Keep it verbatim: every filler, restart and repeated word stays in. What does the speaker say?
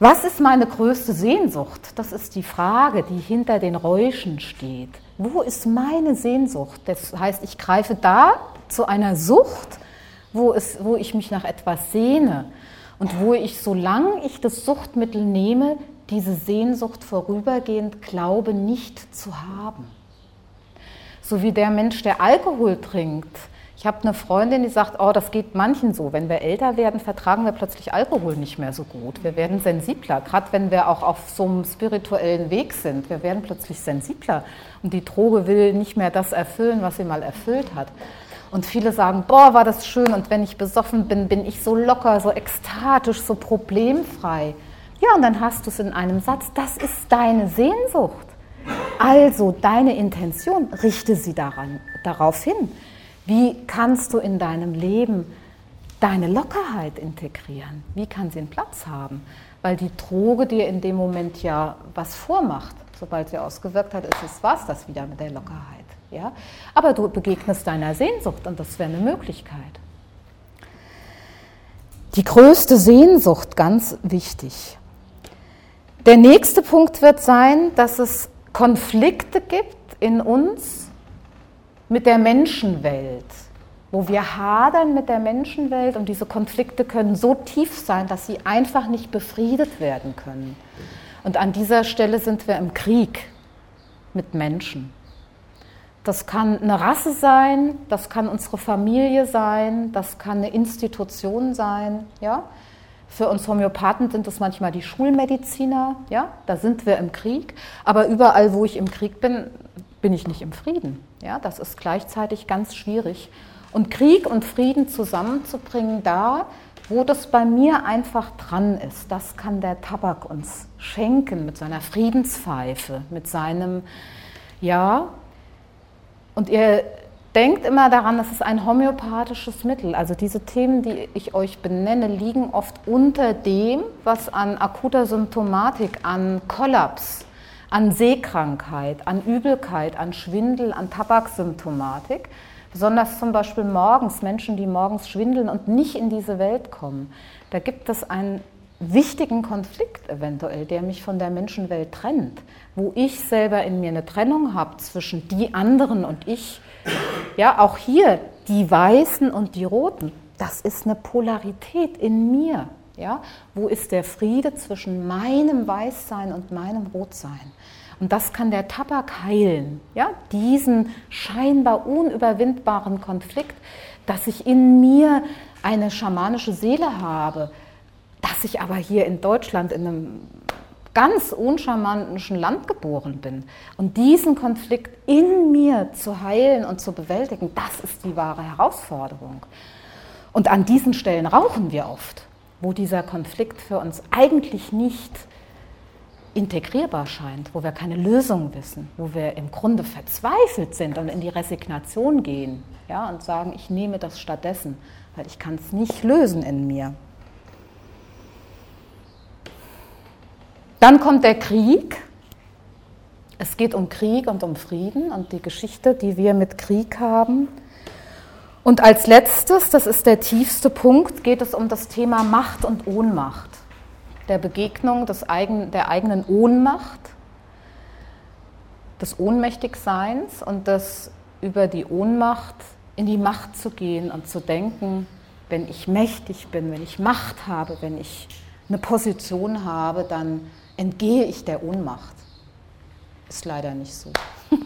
Was ist meine größte Sehnsucht? Das ist die Frage, die hinter den Räuschen steht. Wo ist meine Sehnsucht? Das heißt, ich greife da zu einer Sucht, wo, es, wo ich mich nach etwas sehne und wo ich, solange ich das Suchtmittel nehme, diese Sehnsucht vorübergehend glaube, nicht zu haben. So wie der Mensch, der Alkohol trinkt. Ich habe eine Freundin, die sagt, oh, das geht manchen so. Wenn wir älter werden, vertragen wir plötzlich Alkohol nicht mehr so gut. Wir werden sensibler, gerade wenn wir auch auf so einem spirituellen Weg sind. Wir werden plötzlich sensibler und die Droge will nicht mehr das erfüllen, was sie mal erfüllt hat. Und viele sagen, boah, war das schön und wenn ich besoffen bin, bin ich so locker, so ekstatisch, so problemfrei. Ja, und dann hast du es in einem Satz, das ist deine Sehnsucht. Also deine Intention, richte sie daran, darauf hin. Wie kannst du in deinem Leben deine Lockerheit integrieren? Wie kann sie einen Platz haben? Weil die Droge dir in dem Moment ja was vormacht. Sobald sie ausgewirkt hat, ist es was das wieder mit der Lockerheit. Ja? Aber du begegnest deiner Sehnsucht und das wäre eine Möglichkeit. Die größte Sehnsucht, ganz wichtig. Der nächste Punkt wird sein, dass es Konflikte gibt in uns, mit der Menschenwelt, wo wir hadern mit der Menschenwelt und diese Konflikte können so tief sein, dass sie einfach nicht befriedet werden können. Und an dieser Stelle sind wir im Krieg mit Menschen. Das kann eine Rasse sein, das kann unsere Familie sein, das kann eine Institution sein. Ja? Für uns Homöopathen sind es manchmal die Schulmediziner, ja? Da sind wir im Krieg, aber überall, wo ich im Krieg bin, bin ich nicht im Frieden. Ja, das ist gleichzeitig ganz schwierig. Und Krieg und Frieden zusammenzubringen, da, wo das bei mir einfach dran ist, das kann der Tabak uns schenken mit seiner Friedenspfeife, mit seinem, ja. Und ihr denkt immer daran, das ist ein homöopathisches Mittel. Also diese Themen, die ich euch benenne, liegen oft unter dem, was an akuter Symptomatik, an Kollaps, an Seekrankheit, an Übelkeit, an Schwindel, an Tabaksymptomatik, besonders zum Beispiel morgens, Menschen, die morgens schwindeln und nicht in diese Welt kommen. Da gibt es einen wichtigen Konflikt eventuell, der mich von der Menschenwelt trennt, wo ich selber in mir eine Trennung habe zwischen die anderen und ich. Ja, auch hier die Weißen und die Roten, das ist eine Polarität in mir. Ja, wo ist der Friede zwischen meinem Weißsein und meinem Rotsein? Und das kann der Tabak heilen, ja? Diesen scheinbar unüberwindbaren Konflikt, dass ich in mir eine schamanische Seele habe, dass ich aber hier in Deutschland in einem ganz unschamanischen Land geboren bin. Und diesen Konflikt in mir zu heilen und zu bewältigen, das ist die wahre Herausforderung. Und an diesen Stellen rauchen wir oft, wo dieser Konflikt für uns eigentlich nicht integrierbar scheint, wo wir keine Lösung wissen, wo wir im Grunde verzweifelt sind und in die Resignation gehen, ja, und sagen, ich nehme das stattdessen, weil ich kann es nicht lösen in mir. Dann kommt der Krieg. Es geht um Krieg und um Frieden und die Geschichte, die wir mit Krieg haben. Und als letztes, das ist der tiefste Punkt, geht es um das Thema Macht und Ohnmacht, der Begegnung des eigen, der eigenen Ohnmacht, des Ohnmächtigseins und das über die Ohnmacht in die Macht zu gehen und zu denken, wenn ich mächtig bin, wenn ich Macht habe, wenn ich eine Position habe, dann entgehe ich der Ohnmacht. Ist leider nicht so.